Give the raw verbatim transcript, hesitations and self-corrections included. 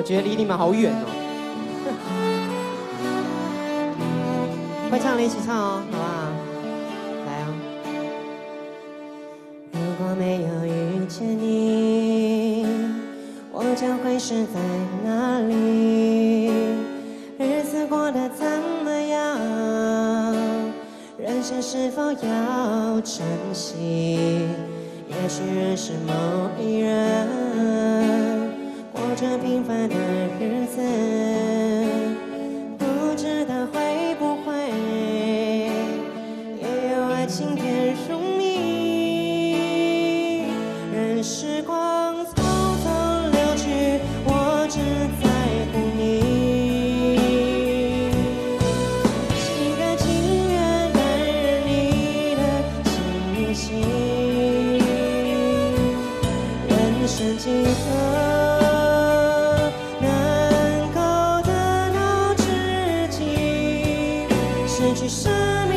我觉得离你们好远哦。会唱的一起唱哦，好不好？来哦。如果没有遇见你，我将会是在哪里？日子过得怎么样？人生是否要珍惜？也许认识某一人，过着平凡的日子，不知道会不会也有爱情甜如蜜。任时光匆匆流去，我只在乎你，心甘情愿担任你的气息。人生几何能够得到知己，失去什么